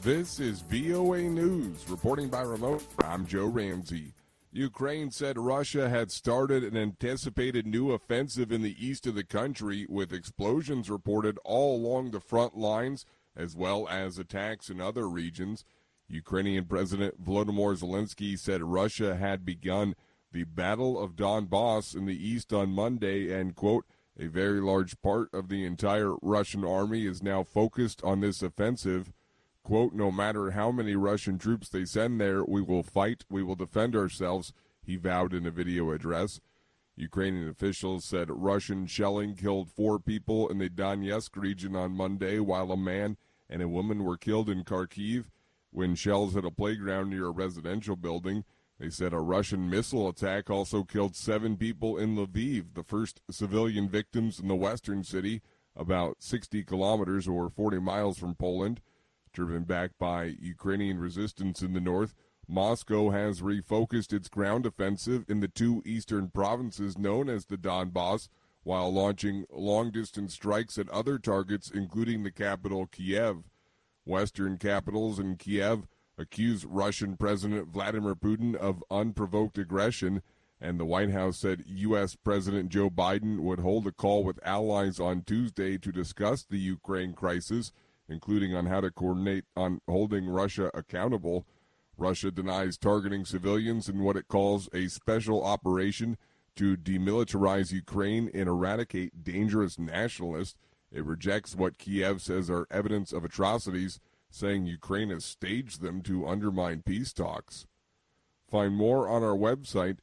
This is VOA News. Reporting by remote, I'm Joe Ramsey. Ukraine said Russia had started an anticipated new offensive in the east of the country, with explosions reported all along the front lines, as well as attacks in other regions. Ukrainian President Volodymyr Zelensky said Russia had begun the Battle of Donbass in the east on Monday, and, quote, a very large part of the entire Russian army is now focused on this offensive. Quote, no matter how many Russian troops they send there, we will fight, we will defend ourselves, he vowed in a video address. Ukrainian officials said Russian shelling killed 4 people in the Donetsk region on Monday, while a man and a woman were killed in Kharkiv when shells hit a playground near a residential building. They said a Russian missile attack also killed 7 people in Lviv, the first civilian victims in the western city, about 60 kilometers or 40 miles from Poland. Driven back by Ukrainian resistance in the north, Moscow has refocused its ground offensive in the 2 eastern provinces known as the Donbass, while launching long-distance strikes at other targets, including the capital Kiev. Western capitals in Kiev accused Russian President Vladimir Putin of unprovoked aggression, and the White House said U.S. President Joe Biden would hold a call with allies on Tuesday to discuss the Ukraine crisis, including on how to coordinate on holding Russia accountable. Russia denies targeting civilians in what it calls a special operation to demilitarize Ukraine and eradicate dangerous nationalists. It rejects what Kiev says are evidence of atrocities, saying Ukraine has staged them to undermine peace talks. Find more on our website,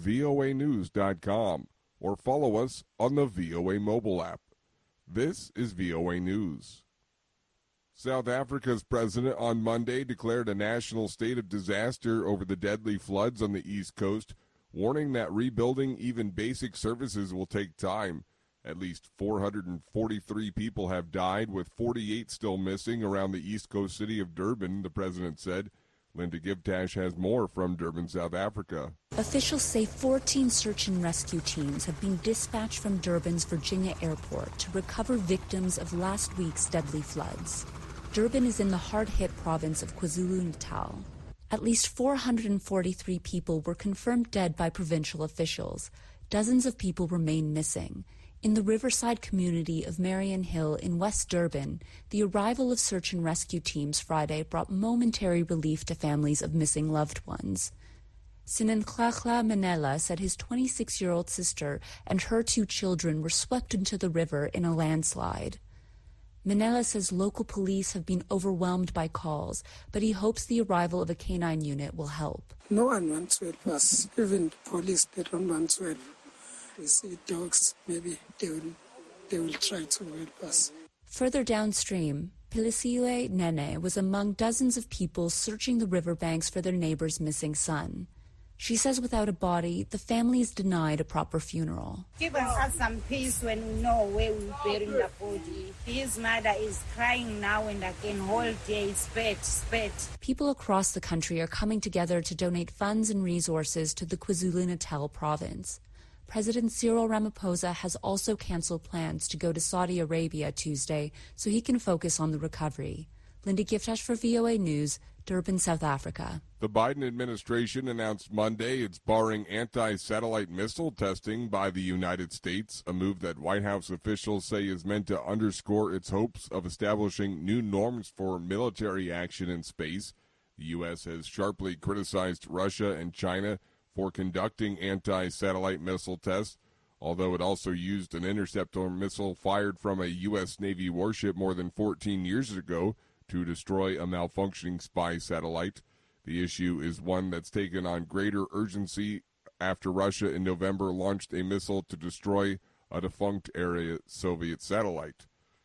voanews.com, or follow us on the VOA mobile app. This is VOA News. South Africa's president on Monday declared a national state of disaster over the deadly floods on the East Coast, warning that rebuilding even basic services will take time. At least 443 people have died, with 48 still missing around the East Coast city of Durban, the president said. Linda Givtash has more from Durban, South Africa. Officials say 14 search and rescue teams have been dispatched from Durban's Virginia airport to recover victims of last week's deadly floods. Durban is in the hard-hit province of KwaZulu-Natal. At least 443 people were confirmed dead by provincial officials. Dozens of people remain missing. In the riverside community of Marion Hill in West Durban, the arrival of search and rescue teams Friday brought momentary relief to families of missing loved ones. Sinenhlahla Manela said his 26-year-old sister and her 2 children were swept into the river in a landslide. Manela says local police have been overwhelmed by calls, but he hopes the arrival of a canine unit will help. No one wants to help us. Even the police, they don't want to help. We see dogs, maybe they will try to help us. Further downstream, Pilisile Nene was among dozens of people searching the riverbanks for their neighbor's missing son. She says without a body, the family is denied a proper funeral. Give us some peace when we know where we're burying the body. His mother is crying now and again, whole day, spit. People across the country are coming together to donate funds and resources to the KwaZulu-Natal province. President Cyril Ramaphosa has also canceled plans to go to Saudi Arabia Tuesday so he can focus on the recovery. Linda Giftash for VOA News, Durban, South Africa. The Biden administration announced Monday it's barring anti-satellite missile testing by the United States, a move that White House officials say is meant to underscore its hopes of establishing new norms for military action in space. The U.S. has sharply criticized Russia and China for conducting anti-satellite missile tests, although it also used an interceptor missile fired from a U.S. Navy warship more than 14 years ago to destroy a malfunctioning spy satellite. The issue is one that's taken on greater urgency after Russia in November launched a missile to destroy a defunct Soviet satellite.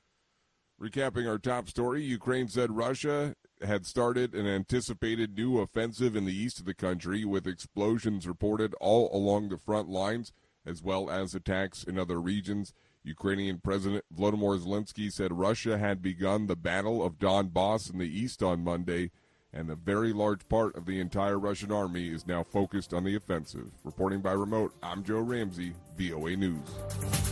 Recapping our top story, Ukraine said Russia had started an anticipated new offensive in the east of the country, with explosions reported all along the front lines, as well as attacks in other regions. Ukrainian President Volodymyr Zelensky said Russia had begun the Battle of Donbass in the east on Monday, and a very large part of the entire Russian army is now focused on the offensive. Reporting by remote, I'm Joe Ramsey, VOA News.